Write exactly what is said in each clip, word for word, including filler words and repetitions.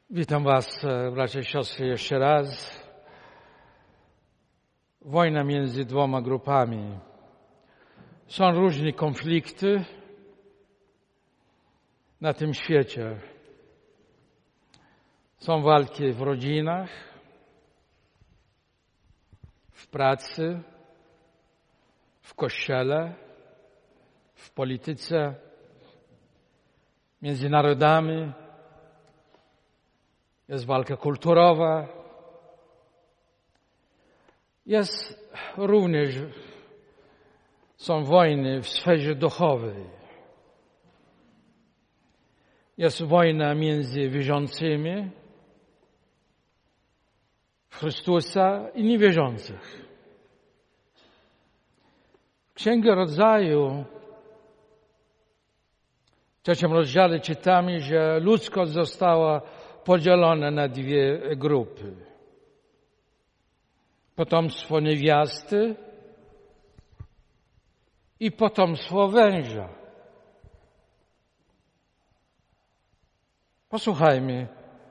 Witam Was, bracia i siostry, jeszcze raz. Wojna między dwoma grupami. Są różne konflikty na tym świecie. Są walki w rodzinach, w pracy, w kościele, w polityce, między narodami. Jest walka kulturowa. Jest również, są wojny w sferze duchowej. Jest wojna między wierzącymi w Chrystusa i niewierzących. W Księdze Rodzaju w trzecim rozdziale czytamy, że ludzkość została podzielona na dwie grupy. Potomstwo niewiasty i potomstwo węża. Posłuchajmy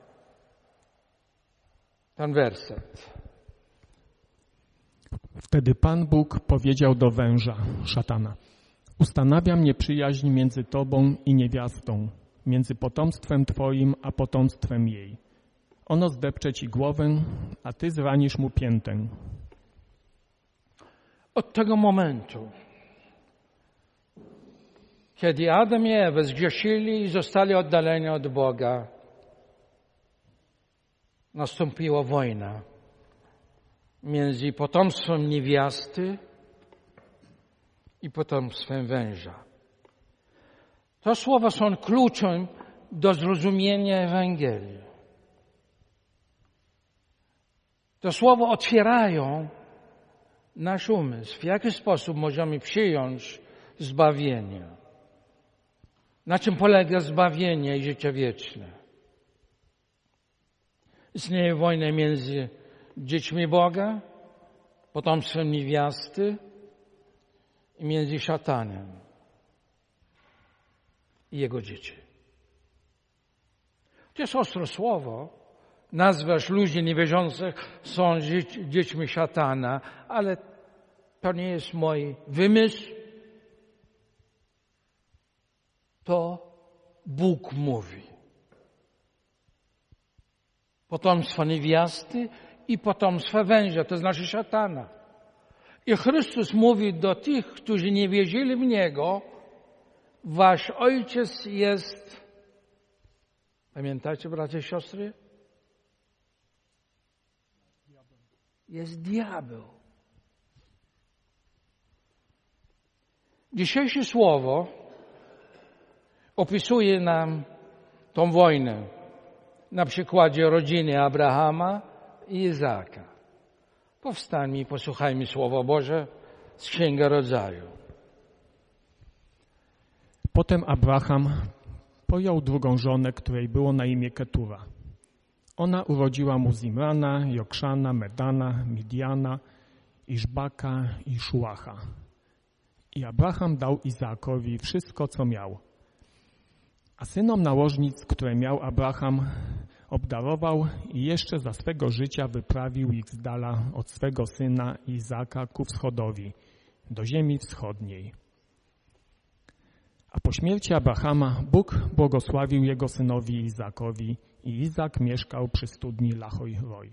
ten werset. Wtedy Pan Bóg powiedział do węża, szatana: ustanawiam nieprzyjaźń między tobą i niewiastą, między potomstwem twoim a potomstwem jej. Ono zdepcze ci głowę, a ty zranisz mu piętę. Od tego momentu, kiedy Adam i Ewa zgrzeszyli i zostali oddaleni od Boga, nastąpiła wojna między potomstwem niewiasty i potomstwem węża. Te słowa są kluczem do zrozumienia Ewangelii. Te słowa otwierają nasz umysł. W jaki sposób możemy przyjąć zbawienie? Na czym polega zbawienie i życie wieczne? Istnieje wojna między dziećmi Boga, potomstwem niewiasty i między szatanem i jego dzieci. To jest ostre słowo. Nazwać ludzi niewierzących są dziećmi szatana, ale to nie jest mój wymysł. To Bóg mówi. Potomstwo niewiasty i potomstwo węża, to znaczy szatana. I Chrystus mówi do tych, którzy nie wierzyli w Niego: wasz ojciec jest, pamiętacie, bracia i siostry? Jest diabeł. Dzisiejsze słowo opisuje nam tą wojnę na przykładzie rodziny Abrahama i Izaaka. Powstańmy i posłuchajmy Słowa Boże z Księgi Rodzaju. Potem Abraham pojął drugą żonę, której było na imię Ketura. Ona urodziła mu Zimrana, Jokszana, Medana, Midiana, Iszbaka i Szuacha. I Abraham dał Izaakowi wszystko, co miał. A synom nałożnic, które miał Abraham, obdarował i jeszcze za swego życia wyprawił ich z dala od swego syna Izaaka ku wschodowi, do ziemi wschodniej. A po śmierci Abrahama Bóg błogosławił jego synowi Izaakowi i Izaak mieszkał przy studni Lahoj-Roj.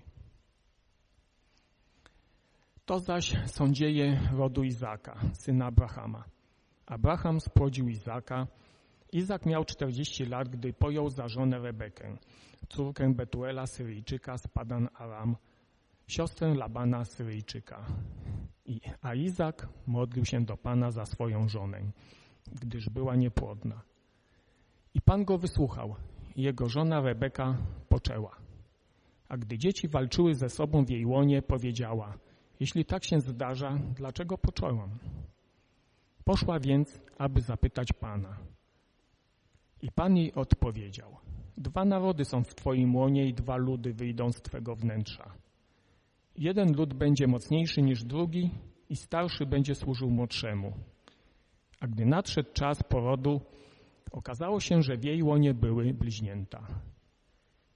To zaś są dzieje rodu Izaaka, syna Abrahama. Abraham spłodził Izaaka. Izaak miał czterdzieści lat, gdy pojął za żonę Rebekę, córkę Betuela Syryjczyka z Padan Aram, siostrę Labana Syryjczyka. I, a Izaak modlił się do Pana za swoją żonę, gdyż była niepłodna. I Pan go wysłuchał, i jego żona Rebeka poczęła. A gdy dzieci walczyły ze sobą w jej łonie, powiedziała: jeśli tak się zdarza, dlaczego poczęłam? Poszła więc, aby zapytać Pana. I Pan jej odpowiedział: dwa narody są w twoim łonie i dwa ludy wyjdą z twego wnętrza. Jeden lud będzie mocniejszy niż drugi i starszy będzie służył młodszemu. A gdy nadszedł czas porodu, okazało się, że w jej łonie były bliźnięta.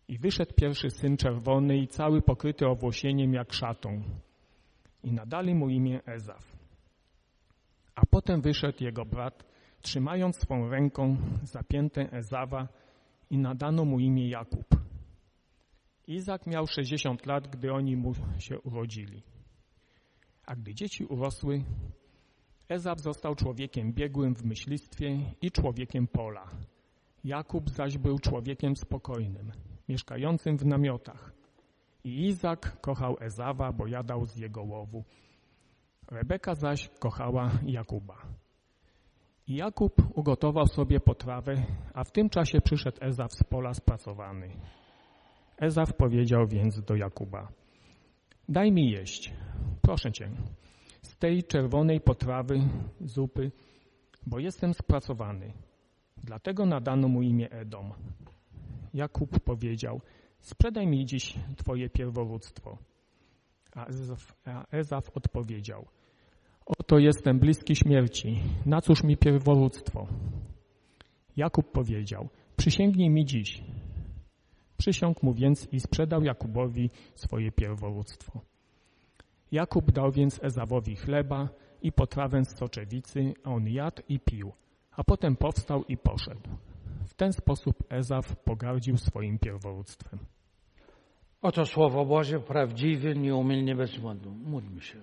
I wyszedł pierwszy syn czerwony i cały pokryty owłosieniem jak szatą. I nadali mu imię Ezaf. A potem wyszedł jego brat, trzymając swą ręką zapiętę Ezawa i nadano mu imię Jakub. Izak miał sześćdziesiąt lat, gdy oni mu się urodzili. A gdy dzieci urosły, Ezaf został człowiekiem biegłym w myślistwie i człowiekiem pola. Jakub zaś był człowiekiem spokojnym, mieszkającym w namiotach. I Izak kochał Ezawa, bo jadał z jego łowu. Rebeka zaś kochała Jakuba. I Jakub ugotował sobie potrawę, a w tym czasie przyszedł Ezaf z pola spracowany. Ezaf powiedział więc do Jakuba: daj mi jeść, proszę cię, z tej czerwonej potrawy, zupy, bo jestem spracowany. Dlatego nadano mu imię Edom. Jakub powiedział: sprzedaj mi dziś twoje pierworództwo. A Ezaf, a Ezaf odpowiedział: oto jestem bliski śmierci, na cóż mi pierworództwo? Jakub powiedział: przysięgnij mi dziś. Przysiągł mu więc i sprzedał Jakubowi swoje pierworództwo. Jakub dał więc Ezawowi chleba i potrawę z soczewicy, a on jadł i pił, a potem powstał i poszedł. W ten sposób Ezaf pogardził swoim pierworództwem. Oto Słowo Boże, prawdziwe, nieumylnie, bez błędu. Módlmy się.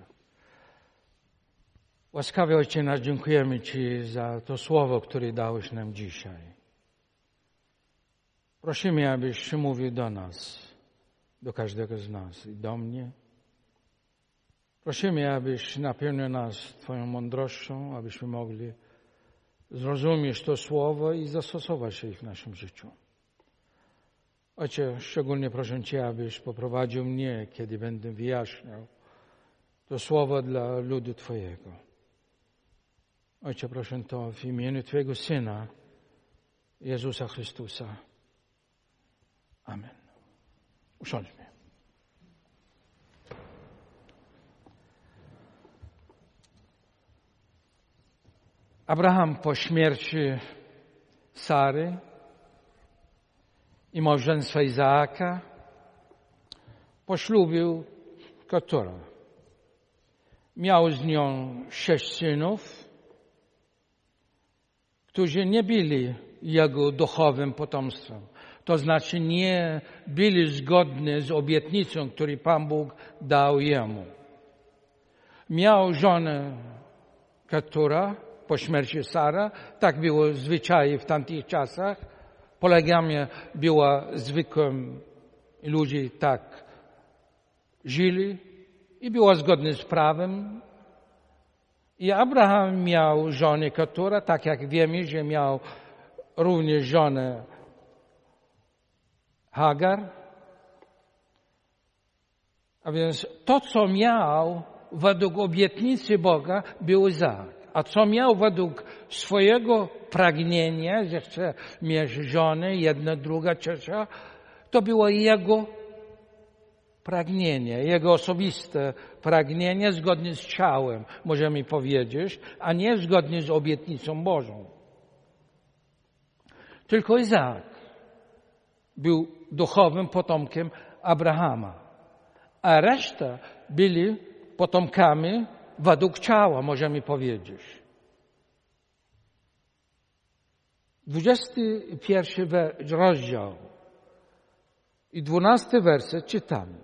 Łaskawy Ojcze nasz, dziękujemy Ci za to Słowo, które dałeś nam dzisiaj. Prosimy, abyś mówił do nas, do każdego z nas i do mnie. Prosimy, abyś napełnił nas Twoją mądrością, abyśmy mogli zrozumieć to Słowo i zastosować je w naszym życiu. Ojcze, szczególnie proszę Cię, abyś poprowadził mnie, kiedy będę wyjaśniał to Słowo dla ludu Twojego. Ojcze, proszę to w imieniu Twojego Syna, Jezusa Chrystusa. Amen. Usiądźmy. Abraham po śmierci Sary i małżeństwa Izaaka poślubił Keturę. Miał z nią sześć synów, którzy nie byli jego duchowym potomstwem. To znaczy nie byli zgodni z obietnicą, którą Pan Bóg dał jemu. Miał żonę Ketura po śmierci Sara. Tak było zwyczaj w tamtych czasach. Poligamia była zwykłym, ludzie tak żyli i była zgodna z prawem. I Abraham miał żonę Ketura, tak jak wiemy, że miał również żonę Hagar. A więc to, co miał według obietnicy Boga, był Izaak. A co miał według swojego pragnienia, że chce mieć żonę, jedna, druga, trzecia, to było jego pragnienie, jego osobiste pragnienie zgodnie z ciałem, możemy powiedzieć, a nie zgodnie z obietnicą Bożą. Tylko Izaak był duchowym potomkiem Abrahama, a reszta byli potomkami według ciała, możemy powiedzieć. Dwudziesty pierwszy rozdział i dwunasty werset czytamy.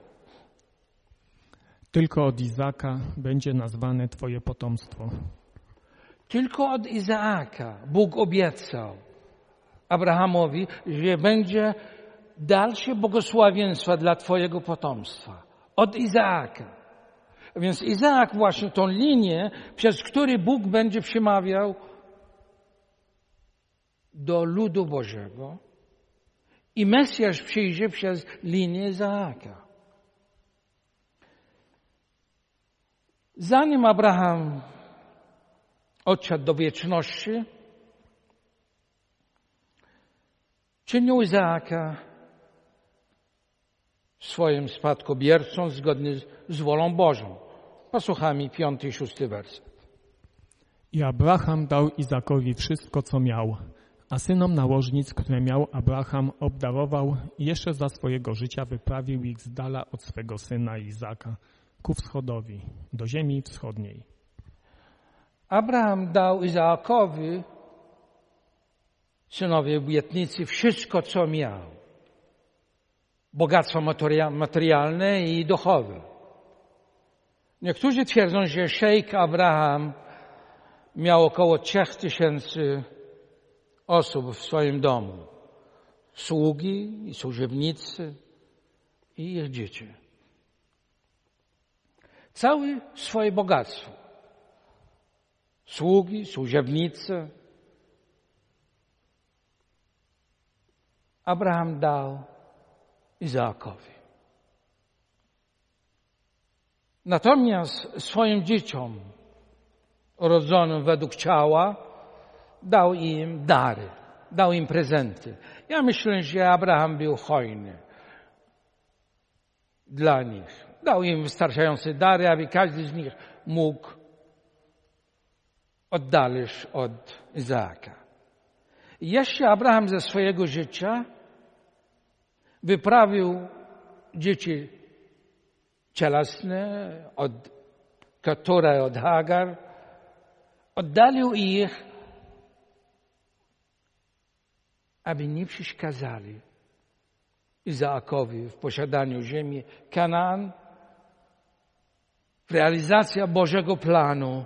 Tylko od Izaaka będzie nazwane Twoje potomstwo. Tylko od Izaaka Bóg obiecał Abrahamowi, że będzie dalsze błogosławieństwo dla Twojego potomstwa. Od Izaaka. Więc Izaak właśnie tą linię, przez którą Bóg będzie przemawiał do ludu Bożego i Mesjasz przyjdzie przez linię Izaaka. Zanim Abraham odszedł do wieczności, czynił Izaaka swoim spadkobiercą zgodnie z wolą Bożą. Posłuchajmy piąty i szósty werset. I Abraham dał Izakowi wszystko, co miał, A synom nałożnic, które miał Abraham, obdarował i jeszcze za swojego życia wyprawił ich z dala od swego syna Izaka ku wschodowi, do ziemi wschodniej. Abraham dał Izaakowi, synowi obietnicy, wszystko, co miał. Bogactwo materialne i duchowe. Niektórzy twierdzą, że szejk Abraham miał około trzech tysięcy osób w swoim domu. Sługi i służebnicy i ich dzieci. Całe swoje bogactwo. Sługi, służebnicy. Abraham dał Izaakowi. Natomiast swoim dzieciom urodzonym według ciała dał im dary, dał im prezenty. Ja myślę, że Abraham był hojny dla nich. Dał im wystarczające dary, aby każdy z nich mógł oddalić od Izaaka. I jeszcze Abraham ze swojego życia wyprawił dzieci cielesne od Ketura i od Hagar, oddalił ich, aby nie przeszkadzali Izaakowi w posiadaniu ziemi Kanaan, w realizacji Bożego planu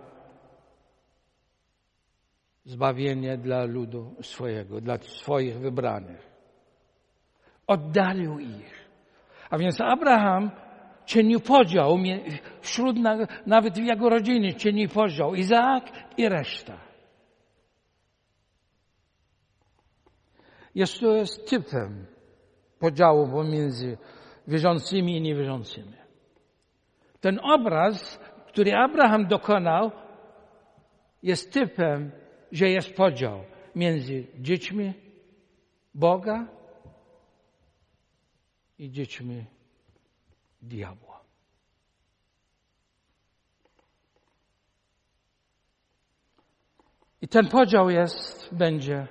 zbawienia dla ludu swojego, dla swoich wybranych. Oddalił ich. A więc Abraham czynił podział wśród, nawet w jego rodzinie czynił podział. Izaak i reszta. Jest to jest typem podziału pomiędzy wierzącymi i niewierzącymi. Ten obraz, który Abraham dokonał, jest typem, że jest podział między dziećmi Boga i dziećmi diabła. I ten podział jest, będzie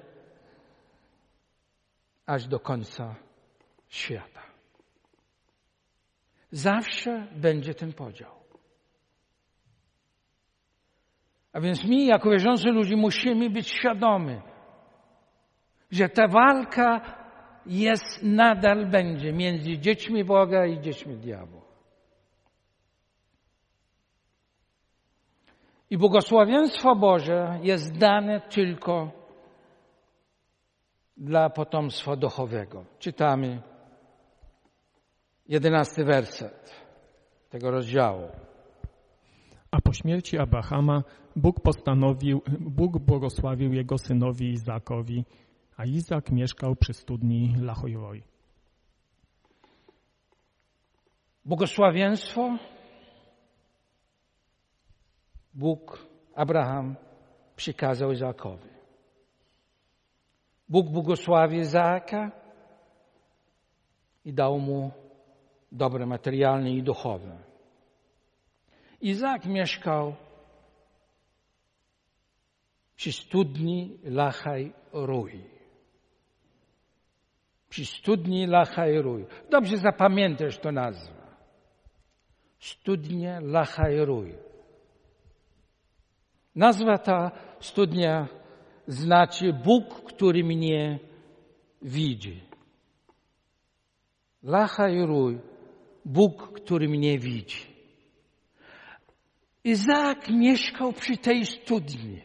aż do końca świata. Zawsze będzie ten podział. A więc my, jako wierzący ludzie, musimy być świadomi, że ta walka jest, nadal będzie między dziećmi Boga i dziećmi diabła. I błogosławieństwo Boże jest dane tylko dla potomstwa duchowego. Czytamy jedenasty werset tego rozdziału. A po śmierci Abrahama Bóg postanowił, Bóg błogosławił jego synowi Izakowi, a Izak mieszkał przy studni Lahoj-Roj. Błogosławieństwo Bóg, Abraham przykazał Izakowi. Bóg błogosławił Izaaka i dał mu dobre materialne i duchowe. Izaak mieszkał przy studni Lahaj-Roj. Przy studni Lahaj-Roj. Dobrze zapamiętasz tę nazwę. Studnia Lahaj-Roj. Nazwa ta studnia znaczy Bóg, który mnie widzi. Lahaj-Roj. Bóg, który mnie widzi. Izaak mieszkał przy tej studni.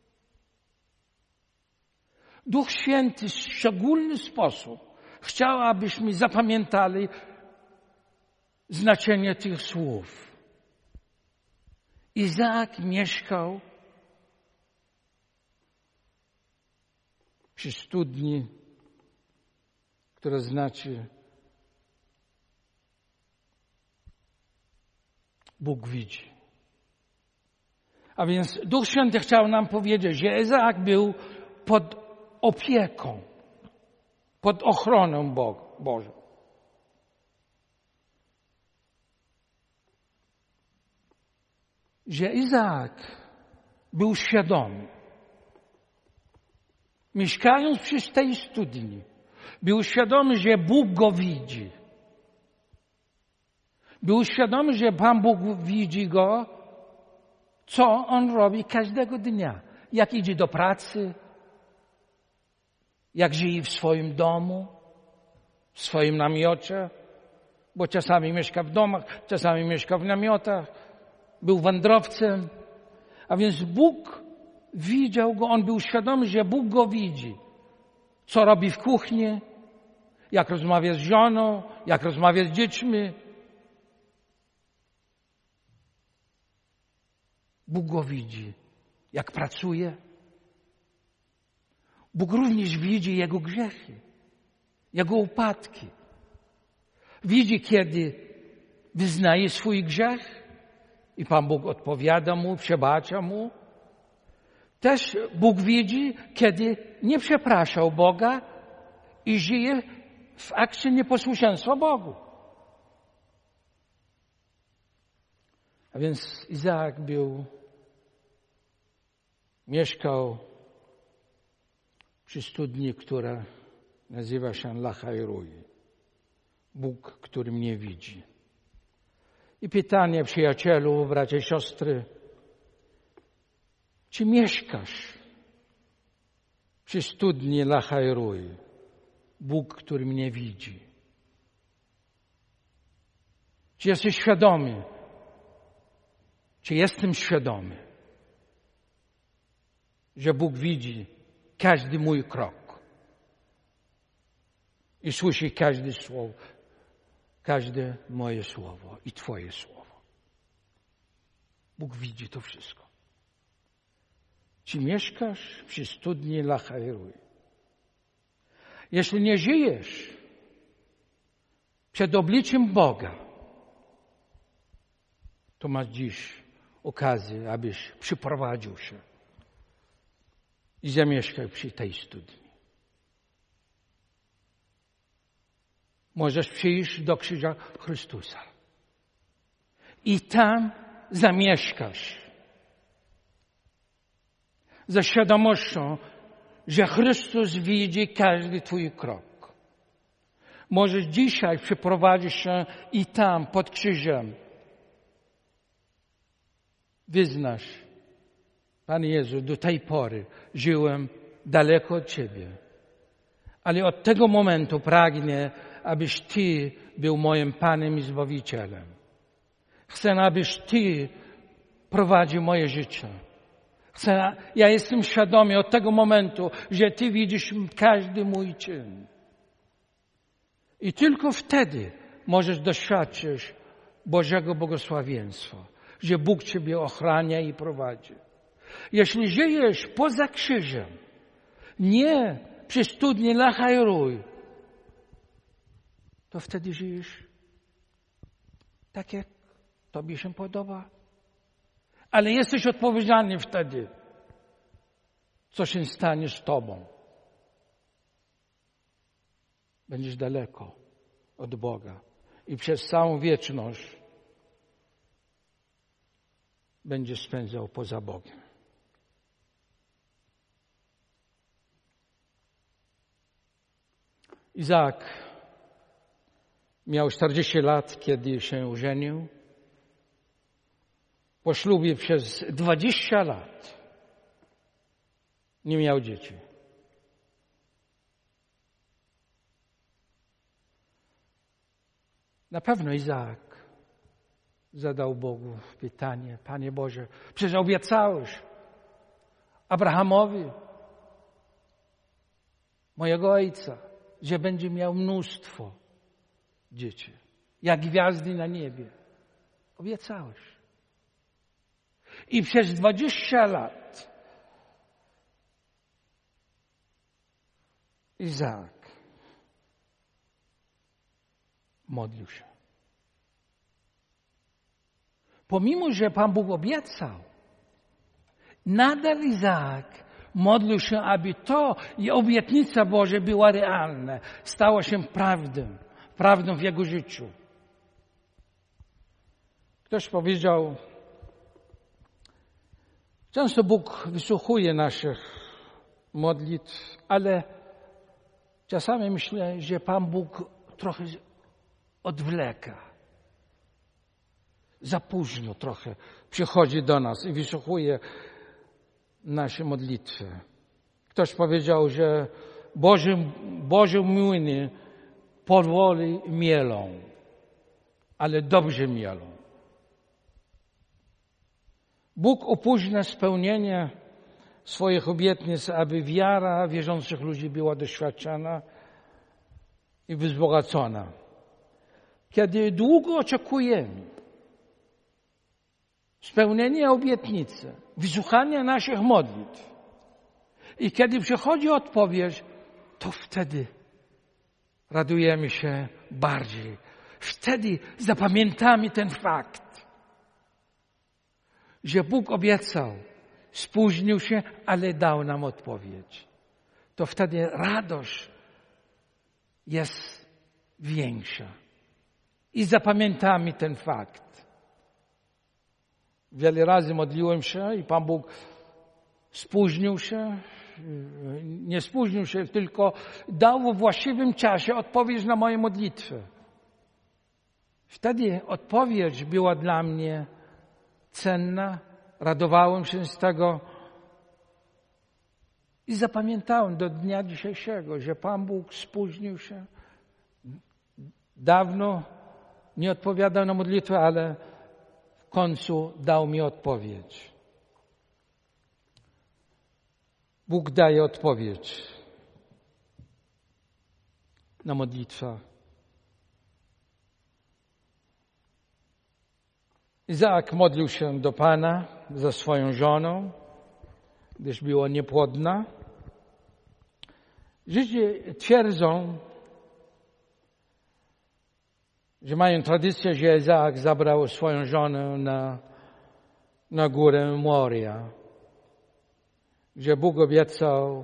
Duch Święty w szczególny sposób chciał, abyśmy zapamiętali znaczenie tych słów. Izaak mieszkał przy studni, która znaczy Bóg widzi. A więc Duch Święty chciał nam powiedzieć, że Izaak był pod opieką, pod ochroną Bożą. Że Izaak był świadomy, mieszkając przy tej studni, był świadomy, że Bóg go widzi. Był świadomy, że Pan Bóg widzi go, co on robi każdego dnia. Jak idzie do pracy, jak żyje w swoim domu, w swoim namiocie, bo czasami mieszka w domach, czasami mieszka w namiotach. Był wędrowcem, a więc Bóg widział go, on był świadomy, że Bóg go widzi. Co robi w kuchni, jak rozmawia z żoną, jak rozmawia z dziećmi. Bóg go widzi, jak pracuje. Bóg również widzi jego grzechy, jego upadki. Widzi, kiedy wyznaje swój grzech i Pan Bóg odpowiada mu, przebacza mu. Też Bóg widzi, kiedy nie przepraszał Boga i żyje w akcie nieposłuszeństwa Bogu. A więc Izaak był, mieszkał przy studni, która nazywa się Lachai-Roi. Bóg, który mnie widzi. I pytanie, przyjacielu, bracia i siostry, czy mieszkasz przy studni Lachai-Roi? Bóg, który mnie widzi. Czy jesteś świadomy? Czy jestem świadomy, że Bóg widzi każdy mój krok i słyszy każde słowo, każde moje słowo i Twoje słowo. Bóg widzi to wszystko. Czy mieszkasz przy studni Lachai-Roi? Jeśli nie żyjesz przed obliczem Boga, to masz dziś okazję, abyś przyprowadził się i zamieszkał przy tej studni. Możesz przyjść do krzyża Chrystusa i tam zamieszkasz ze świadomością, że Chrystus widzi każdy Twój krok. Możesz dzisiaj przeprowadzić się i tam pod krzyżem wyznasz: Panie Jezu, do tej pory żyłem daleko od Ciebie, ale od tego momentu pragnę, abyś Ty był moim Panem i Zbawicielem. Chcę, abyś Ty prowadził moje życie. Chcę, ja jestem świadomy od tego momentu, że Ty widzisz każdy mój czyn. I tylko wtedy możesz doświadczyć Bożego błogosławieństwa, że Bóg Ciebie ochrania i prowadzi. Jeśli żyjesz poza krzyżem, nie przy studni Lachai-Roi, to wtedy żyjesz tak, jak Tobie się podoba. Ale jesteś odpowiedzialny wtedy, co się stanie z Tobą. Będziesz daleko od Boga i przez całą wieczność będziesz spędzał poza Bogiem. Izaak miał czterdzieści lat, kiedy się ożenił. Po ślubie przez dwadzieścia lat nie miał dzieci. Na pewno Izaak zadał Bogu pytanie: Panie Boże, przecież obiecałeś Abrahamowi, mojego ojca, że będzie miał mnóstwo dzieci, jak gwiazdy na niebie. Obiecałeś. I przez dwadzieścia lat Izaak modlił się. Pomimo, że Pan Bóg obiecał, nadal Izaak modlił się, aby to i obietnica Boża była realna, stała się prawdą, prawdą w jego życiu. Ktoś powiedział, często Bóg wysłuchuje naszych modlitw, ale czasami myślę, że Pan Bóg trochę odwleka. Za późno trochę przychodzi do nas i wysłuchuje nasze modlitwy. Ktoś powiedział, że Boże, Boże młyny powoli mielą, ale dobrze mielą. Bóg opóźnia spełnienie swoich obietnic, aby wiara wierzących ludzi była doświadczona i wzbogacona. Kiedy długo oczekujemy spełnienia obietnicy, wysłuchania naszych modlitw i kiedy przychodzi odpowiedź, to wtedy radujemy się bardziej. Wtedy zapamiętamy ten fakt, że Bóg obiecał, spóźnił się, ale dał nam odpowiedź. To wtedy radość jest większa. I zapamiętamy ten fakt. Wiele razy modliłem się i Pan Bóg spóźnił się. Nie spóźnił się, tylko dał w właściwym czasie odpowiedź na moje modlitwy. Wtedy odpowiedź była dla mnie cenna, radowałem się z tego i zapamiętałem do dnia dzisiejszego, że Pan Bóg spóźnił się. Dawno nie odpowiadał na modlitwę, ale w końcu dał mi odpowiedź. Bóg daje odpowiedź na modlitwę. Izaak modlił się do Pana za swoją żoną, gdyż była niepłodna. Żydzi twierdzą, że mają tradycję, że Izaak zabrał swoją żonę na, na górę Moria, że Bóg obiecał,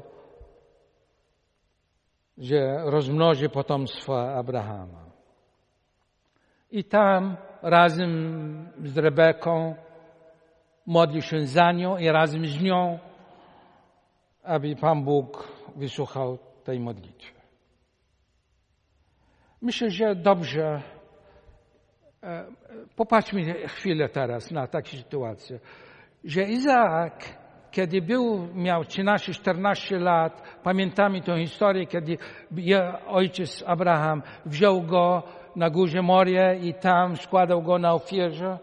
że rozmnoży potomstwo Abrahama. I tam razem z Rebeką modlił się za nią i razem z nią, aby Pan Bóg wysłuchał tej modlitwy. Myślę, że dobrze. Popatrzmy chwilę teraz na taką sytuację, że Izaak, kiedy był, miał trzynaście czternaście lat, pamiętamy tę historię, kiedy ojciec Abraham wziął go na górze Moria i tam składał go na ofierze.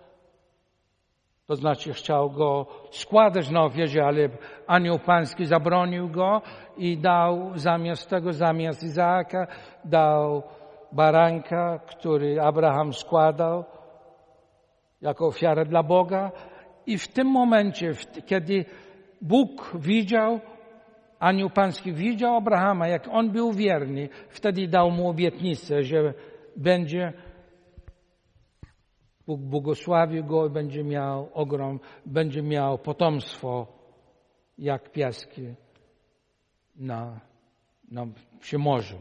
To znaczy chciał go składać na ofierze, ale anioł pański zabronił go i dał zamiast tego, zamiast Izaaka, dał baranka, który Abraham składał jako ofiarę dla Boga. I w tym momencie, kiedy Bóg widział, anioł pański widział Abrahama, jak on był wierny, wtedy dał mu obietnicę, że będzie, Bóg błogosławił go i będzie miał ogrom, będzie miał potomstwo jak piaski na, na przy morzu.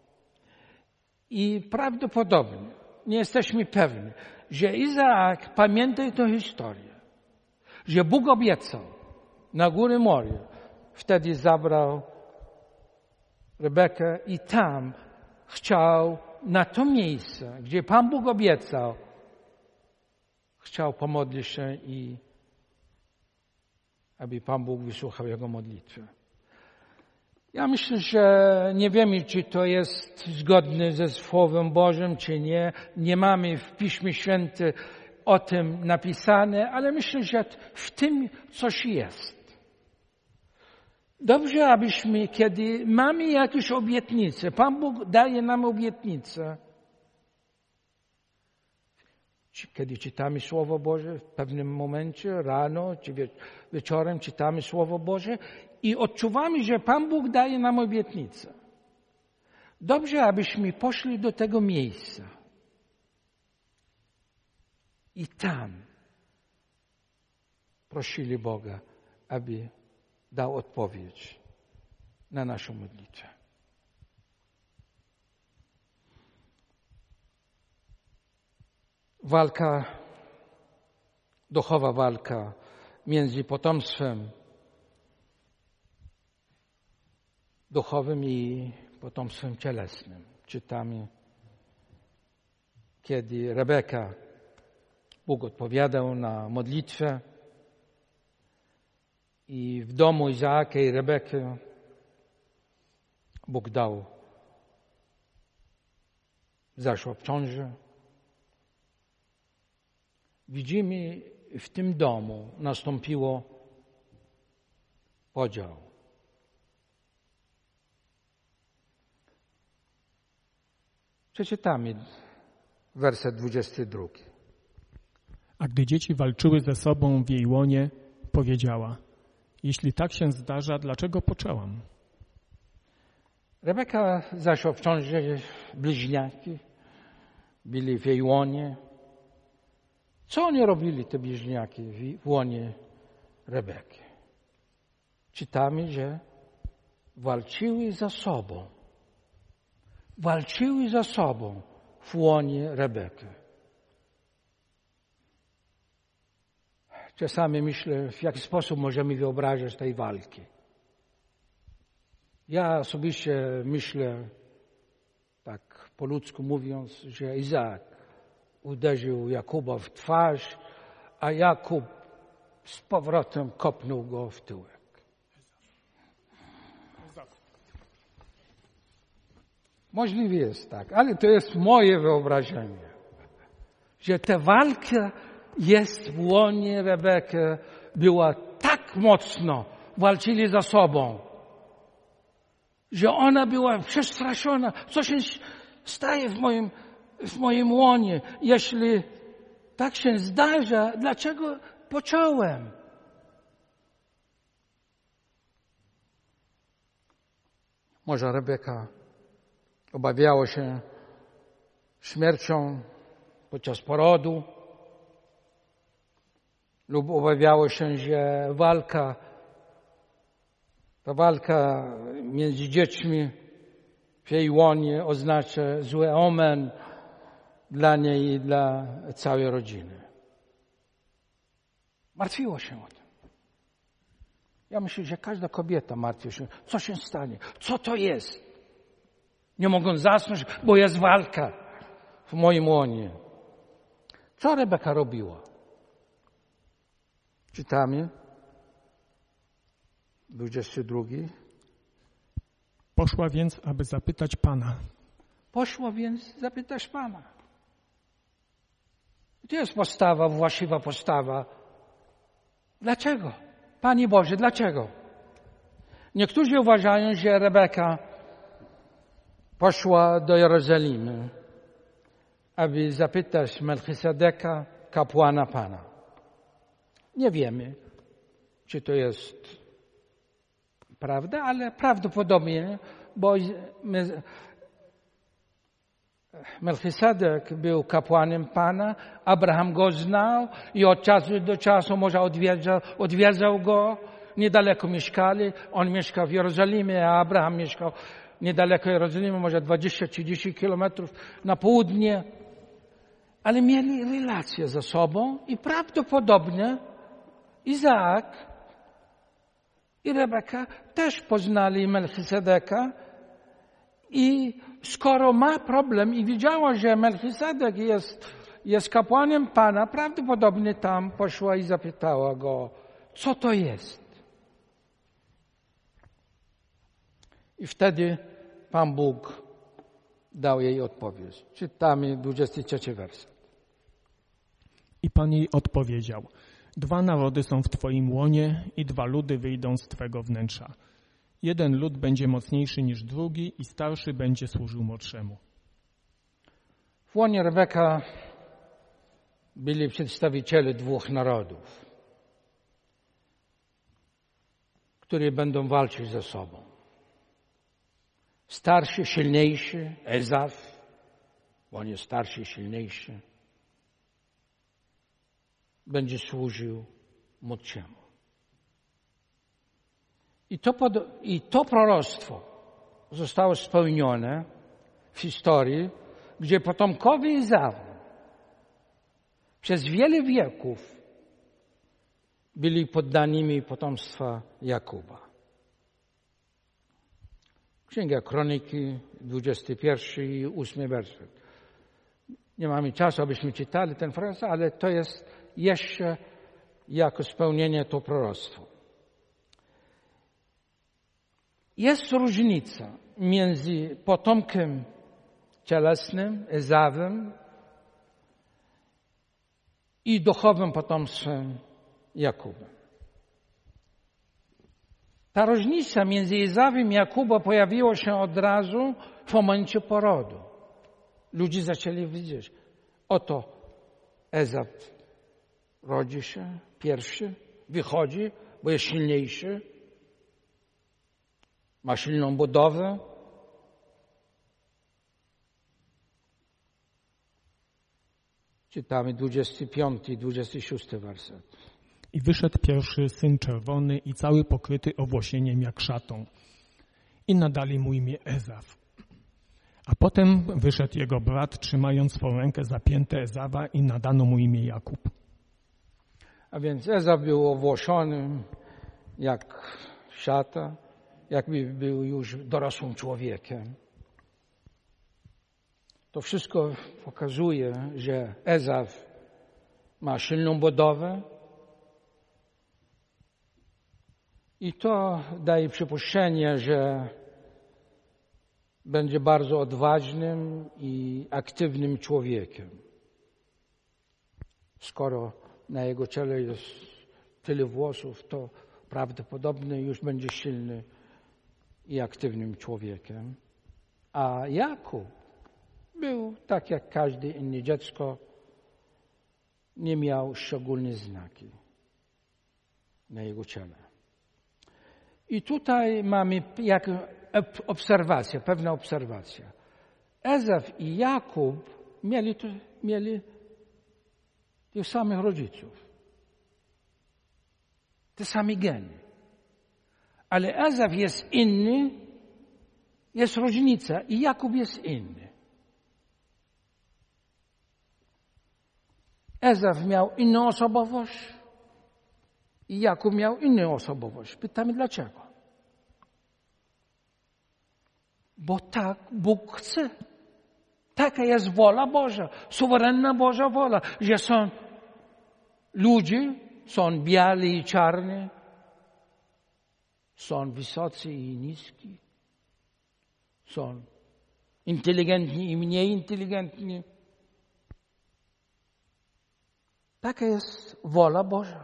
I prawdopodobnie, nie jesteśmy pewni, że Izaak pamięta tę historię, że Bóg obiecał na górę Moria. Wtedy zabrał Rebekę i tam chciał na to miejsce, gdzie Pan Bóg obiecał, chciał pomodlić się i aby Pan Bóg wysłuchał jego modlitwy. Ja myślę, że nie wiemy, czy to jest zgodne ze Słowem Bożym, czy nie. Nie mamy w Piśmie Świętym o tym napisane, ale myślę, że w tym coś jest. Dobrze, abyśmy, kiedy mamy jakieś obietnice, Pan Bóg daje nam obietnicę. Kiedy czytamy Słowo Boże, w pewnym momencie, rano czy wieczorem czytamy Słowo Boże i odczuwamy, że Pan Bóg daje nam obietnicę. Dobrze, abyśmy poszli do tego miejsca i tam prosili Boga, aby dał odpowiedź na naszą modlitwę. Walka, duchowa walka między potomstwem duchowym i potomstwem cielesnym. Czytamy, kiedy Rebeka, Bóg odpowiadał na modlitwę i w domu Izaaka i Rebeki Bóg dał, zaszła w ciąży. Widzimy, w tym domu nastąpiło podział. Przeczytamy werset dwudziesty drugi. A gdy dzieci walczyły ze sobą w jej łonie, powiedziała: jeśli tak się zdarza, dlaczego poczęłam? Rebeka zaszła w ciąży, bliźniaki byli w jej łonie. Co oni robili, te bliźniaki w łonie Rebeki? Czytamy, że walczyły za sobą. Walczyły za sobą w łonie Rebeki. Czasami myślę, w jaki sposób możemy wyobrazić tej walki. Ja osobiście myślę, tak po ludzku mówiąc, że Izaak uderzył Jakuba w twarz, a Jakub z powrotem kopnął go w tyłek. Możliwe jest tak, ale to jest moje wyobrażenie, że ta walka jest w łonie Rebeki, była tak mocno, walczyli za sobą, że ona była przestraszona. Co się staje w moim, w moim łonie? Jeśli tak się zdarza, dlaczego począłem? Może Rebeka obawiała się śmiercią podczas porodu lub obawiała się, że walka, ta walka między dziećmi w jej łonie oznacza zły omen dla niej i dla całej rodziny. Martwiła się o tym. Ja myślę, że każda kobieta martwi się, co się stanie, co to jest. Nie mogą zasnąć, bo jest walka w moim łonie. Co Rebeka robiła? Czytamy dwudziesty drugi. Poszła więc, aby zapytać Pana. Poszła więc zapytać Pana. To jest postawa, właściwa postawa. Dlaczego? Panie Boże, dlaczego? Niektórzy uważają, że Rebeka poszła do Jerozolimy, aby zapytać Melchisedeka, kapłana Pana. Nie wiemy, czy to jest prawda, ale prawdopodobnie, bo Melchisedek był kapłanem Pana, Abraham go znał i od czasu do czasu może odwiedzał, odwiedzał go, niedaleko mieszkali, on mieszkał w Jerozolimie, a Abraham mieszkał niedaleko Jerozolimy, może dwadzieścia trzydzieści kilometrów na południe, ale mieli relacje ze sobą i prawdopodobnie Izaak i Rebeka też poznali Melchisedeka i skoro ma problem i widziała, że Melchisedek jest, jest kapłanem Pana, prawdopodobnie tam poszła i zapytała go, co to jest. I wtedy Pan Bóg dał jej odpowiedź. Czytamy dwudziesty trzeci werset. I Pan jej odpowiedział: dwa narody są w Twoim łonie i dwa ludy wyjdą z Twego wnętrza. Jeden lud będzie mocniejszy niż drugi i starszy będzie służył młodszemu. W łonie Rebeka byli przedstawiciele dwóch narodów, które będą walczyć ze sobą. Starszy, silniejszy, Ezaf, on jest starszy, silniejszy, będzie służył młodszemu. I to, pod, I to proroctwo zostało spełnione w historii, gdzie potomkowie Ezawu przez wiele wieków byli poddanymi potomstwa Jakuba. Księga Kroniki, dwudziesty pierwszy i ósmy werset. Nie mamy czasu, abyśmy czytali ten fragment, ale to jest jeszcze jako spełnienie to proroctwo. Jest różnica między potomkiem cielesnym, Ezawem, i duchowym potomstwem Jakuba. Ta różnica między Ezawem i Jakubem pojawiła się od razu w momencie porodu. Ludzie zaczęli widzieć, oto Ezaw rodzi się pierwszy, wychodzi, bo jest silniejszy, ma silną budowę. Czytamy dwudziesty piąty i dwudziesty szósty werset. I wyszedł pierwszy syn czerwony i cały pokryty owłosieniem jak szatą. I nadali mu imię Ezaw. A potem wyszedł jego brat, trzymając swą rękę zapięte Ezawa i nadano mu imię Jakub. A więc Ezaw był owłosiony jak szata, jakby był już dorosłym człowiekiem. To wszystko pokazuje, że Ezaw ma silną budowę i to daje przypuszczenie, że będzie bardzo odważnym i aktywnym człowiekiem. Skoro na jego czele jest tyle włosów, to prawdopodobnie już będzie silny i aktywnym człowiekiem. A Jakub był tak jak każde inne dziecko, nie miał szczególne znaki na jego ciele. I tutaj mamy jak obserwacja, pewna obserwacja. Ezaw i Jakub mieli, mieli tych samych rodziców, te same geny. Ale Ezaw jest inny, jest różnica i Jakub jest inny. Ezaw miał inną osobowość i Jakub miał inną osobowość. Pytamy dlaczego? Bo tak Bóg chce. Taka jest wola Boża, suwerenna Boża wola, że są ludzie, są biali i czarni, są wysocy i niski, są inteligentni i mniej inteligentni. Taka jest wola Boża.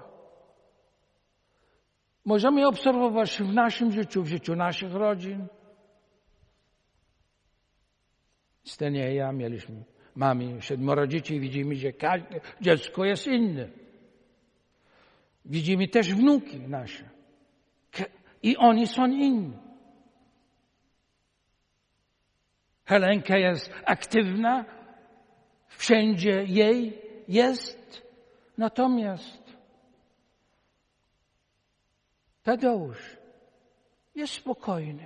Możemy obserwować w naszym życiu, w życiu naszych rodzin. Stenie i ja mieliśmy, mamy siedmioro dzieci i widzimy, że każde dziecko jest inne. Widzimy też wnuki nasze. I oni są inni. Helenka jest aktywna, wszędzie jej jest. Natomiast Tadeusz jest spokojny.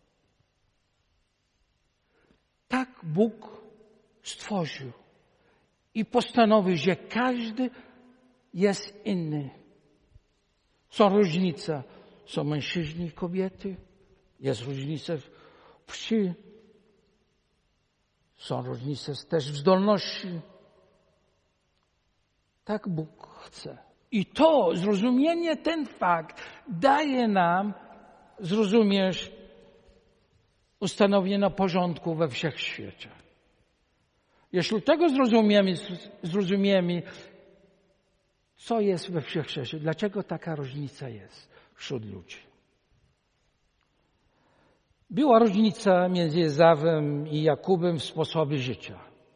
Tak Bóg stworzył i postanowił, że każdy jest inny. Są różnice. Są mężczyźni i kobiety. Jest różnica w płci. Są różnice też w zdolności. Tak Bóg chce. I to zrozumienie, ten fakt daje nam zrozumieć ustanowienie porządku we wszechświecie. Jeśli tego zrozumiemy, zrozumiemy, co jest we wszechświecie, dlaczego taka różnica jest wśród ludzi. Była różnica między Ezawem i Jakubem w sposobie życia.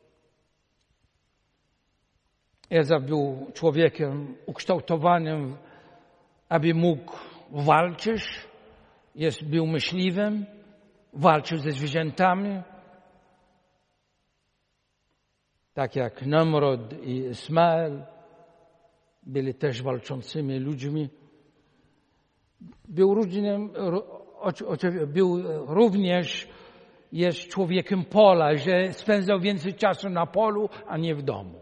Ezaw był człowiekiem ukształtowanym, aby mógł walczyć, jest, był myśliwym, walczył ze zwierzętami, tak jak Nimrod i Ismael byli też walczącymi ludźmi. Był, różnym, był również jest człowiekiem pola, że spędzał więcej czasu na polu, a nie w domu.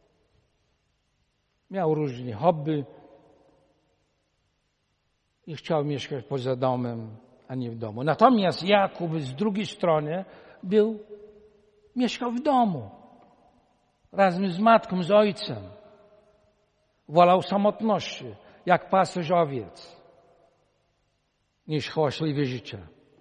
Miał różne hobby i chciał mieszkać poza domem, a nie w domu. Natomiast Jakub z drugiej strony był, mieszkał w domu. Razem z matką, z ojcem. Wolał samotności, jak pasterz owiec, niż hałaśliwe życie.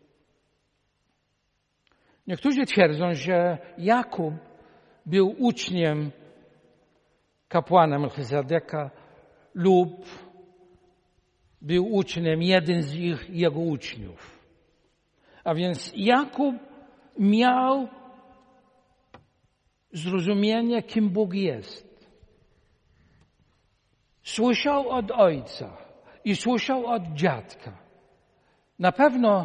Niektórzy twierdzą, że Jakub był uczniem kapłana Melchizedeka lub był uczniem jeden z ich, jego uczniów. A więc Jakub miał zrozumienie, kim Bóg jest. Słyszał od ojca i słyszał od dziadka. Na pewno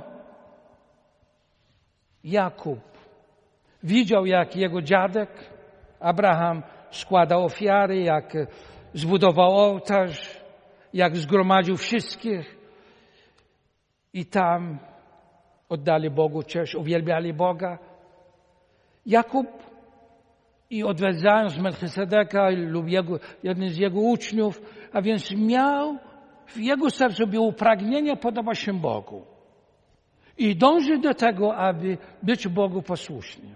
Jakub widział, jak jego dziadek Abraham składał ofiary, jak zbudował ołtarz, jak zgromadził wszystkich i tam oddali Bogu cześć, uwielbiali Boga. Jakub i odwiedzając Melchizedeka lub jego, jeden z jego uczniów, a więc miał, w jego sercu było pragnienie podobać się Bogu i dążył do tego, aby być Bogu posłusznym.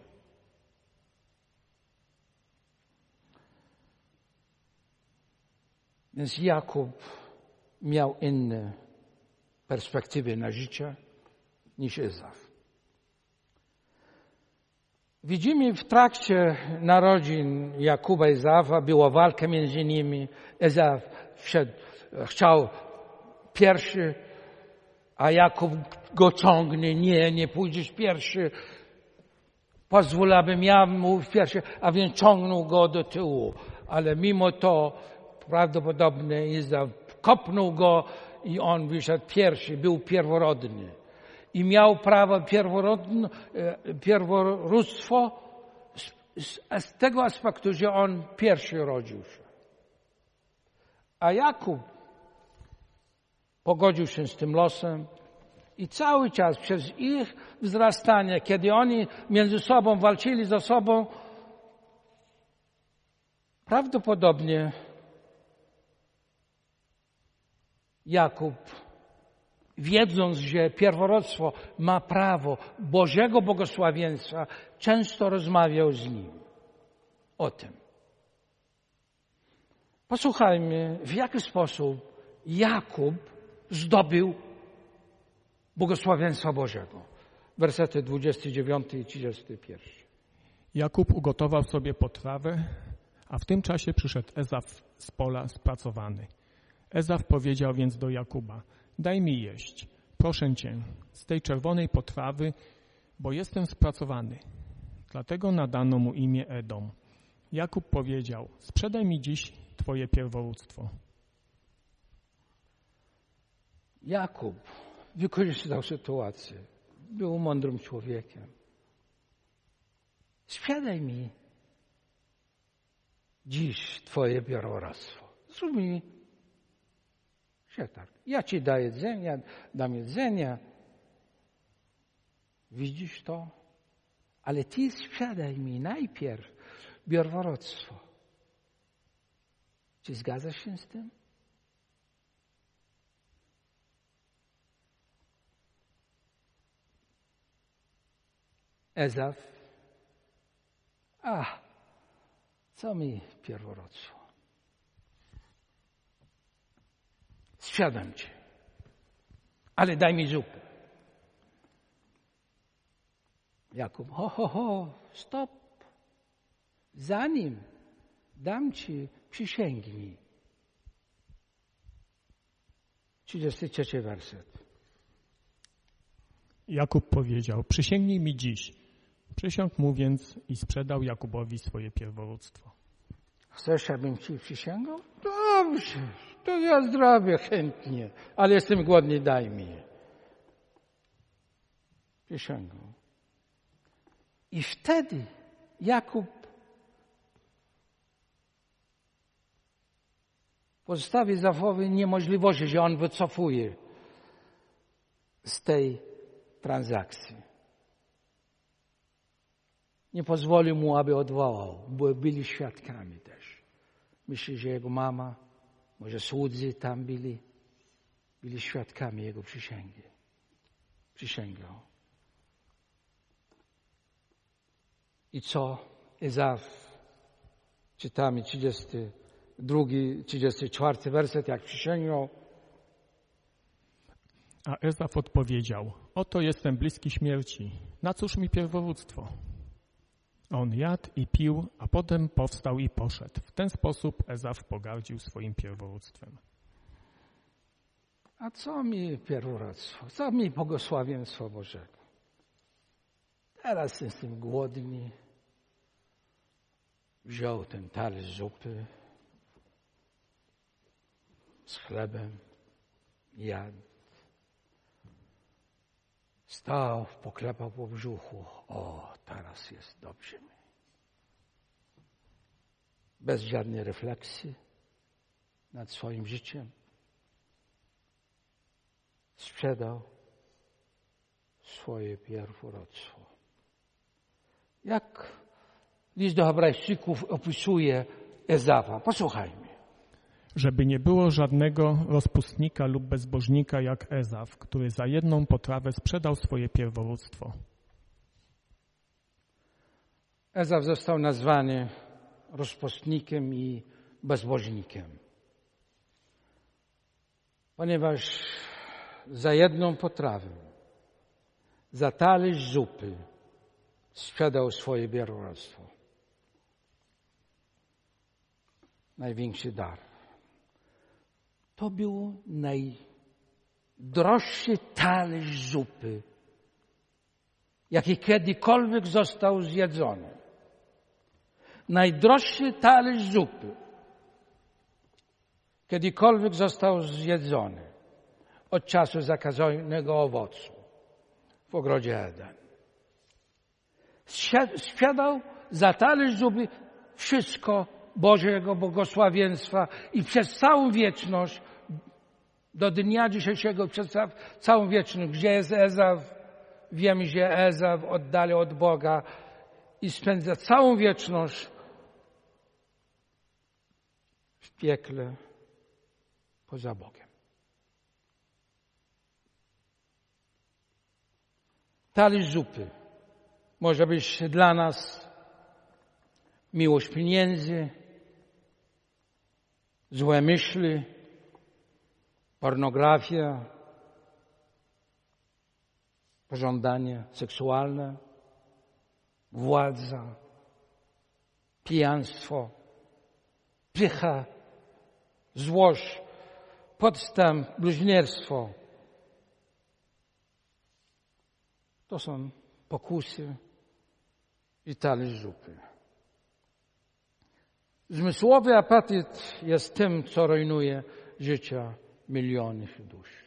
Więc Jakub miał inne perspektywy na życie niż Ezaf. Widzimy w trakcie narodzin Jakuba i Ezawa była walka między nimi. Ezaf wszedł, chciał pierwszy, a Jakub go ciągnie. Nie, nie pójdziesz pierwszy. Pozwól, abym ja mówił pierwszy, a więc ciągnął go do tyłu. Ale mimo to prawdopodobnie Ezaf kopnął go i on wyszedł pierwszy, był pierworodny. I miał prawo pierworództwo z, z tego aspektu, że on pierwszy rodził się. A Jakub pogodził się z tym losem i cały czas przez ich wzrastanie, kiedy oni między sobą walczyli ze sobą, prawdopodobnie Jakub, wiedząc, że pierworództwo ma prawo Bożego błogosławieństwa, często rozmawiał z nim o tym. Posłuchajmy, w jaki sposób Jakub zdobył błogosławieństwa Bożego. Wersety dwudziesty dziewiąty i trzydziesty pierwszy. Jakub ugotował sobie potrawę, a w tym czasie przyszedł Ezaf z pola spracowany. Ezaf powiedział więc do Jakuba: daj mi jeść, proszę cię, z tej czerwonej potrawy, bo jestem spracowany. Dlatego nadano mu imię Edom. Jakub powiedział: sprzedaj mi dziś twoje pierworództwo. Jakub wykorzystał sytuację. Był mądrym człowiekiem. Sprzedaj mi dziś twoje pierworództwo. Zrób mi przetarg. Ja ci daję jedzenie, dam jedzenia. Widzisz to? Ale ty sprzedaj mi najpierw pierworództwo. Czy zgadzasz się z tym? Ezaf, a co mi pierworództwo? Sprzedam cię, ale daj mi zupę. Jakub, ho, ho, ho, stop. Zanim dam ci, przysięgnij. trzydziesty trzeci werset. Jakub powiedział: przysięgnij mi dziś. Przysiągł mu więc i sprzedał Jakubowi swoje pierworództwo. Chcesz, abym ci przysięgał? Dobrze, to ja zrobię chętnie, ale jestem głodny, daj mi. Przysięgał. I wtedy Jakub pozostawi Ezafowi niemożliwości, że on wycofuje z tej transakcji. Nie pozwolił mu, aby odwołał, bo byli świadkami też. Myślę, że jego mama, może słudzy tam byli, byli świadkami jego przysięgi. przysięgał. I co? Ezaf, czytamy trzydziesty drugi, trzydziesty czwarty werset, jak przysięgał. A Ezaf odpowiedział: oto jestem bliski śmierci, na cóż mi pierworództwo? On jadł i pił, a potem powstał i poszedł. W ten sposób Ezaf pogardził swoim pierworództwem. A co mi pierworództwo? Co mi błogosławieństwo Bożego? Teraz jestem głodny. Wziął ten talerz zupy z chlebem, jadł. Stał, poklepał po brzuchu. O, teraz jest dobrze mi. Bez żadnej refleksji nad swoim życiem. Sprzedał swoje pierworództwo. Jak list do Hebrajczyków opisuje Ezawa? Posłuchajmy. Żeby nie było żadnego rozpustnika lub bezbożnika jak Ezaf, który za jedną potrawę sprzedał swoje pierworództwo. Ezaf został nazwany rozpustnikiem i bezbożnikiem, ponieważ za jedną potrawę, za talerz zupy sprzedał swoje pierworództwo. Największy dar. To był najdroższy talerz zupy, jaki kiedykolwiek został zjedzony. Najdroższy talerz zupy, kiedykolwiek został zjedzony od czasu zakazanego owocu w ogrodzie Eden. Sprzedał za talerz zupy wszystko Bożego błogosławieństwa i przez całą wieczność, do dnia dzisiejszego, przez całą wieczność, gdzie jest Ezaf, wiemy, że Ezaf oddalił od Boga i spędza całą wieczność w piekle poza Bogiem. Talerz zupy może być dla nas miłość pieniędzy, złe myśli, pornografia, pożądanie seksualne, władza, pijaństwo, pycha, złość, podstęp, bluźnierstwo. To są pokusy i talerz zupy. Zmysłowy apetyt jest tym, co rujnuje życia milionów dusz.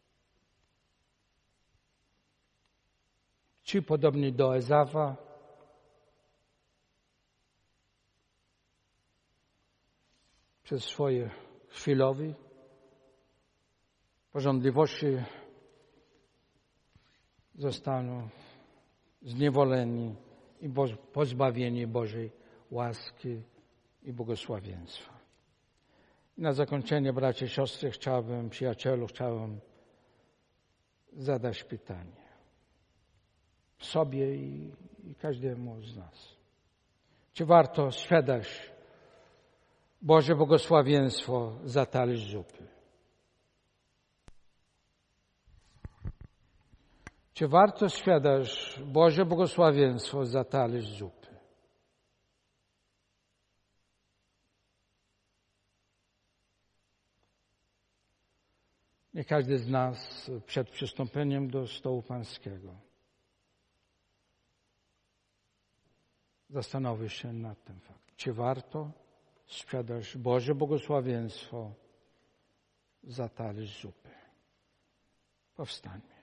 Ci podobni do Ezafa, przez swoje chwilowe pożądliwości zostaną zniewoleni i pozbawieni Bożej łaski i błogosławieństwa. I na zakończenie, bracia i siostry, chciałbym, przyjacielu, chciałbym zadać pytanie sobie i, i każdemu z nas. Czy warto sprzedać Boże błogosławieństwo za talerz zupy? Czy warto sprzedać Boże błogosławieństwo za talerz zupy? Nie każdy z nas przed przystąpieniem do stołu pańskiego zastanowi się nad tym faktem. Czy warto sprzedać Boże błogosławieństwo za talerz zupy? Powstańmy.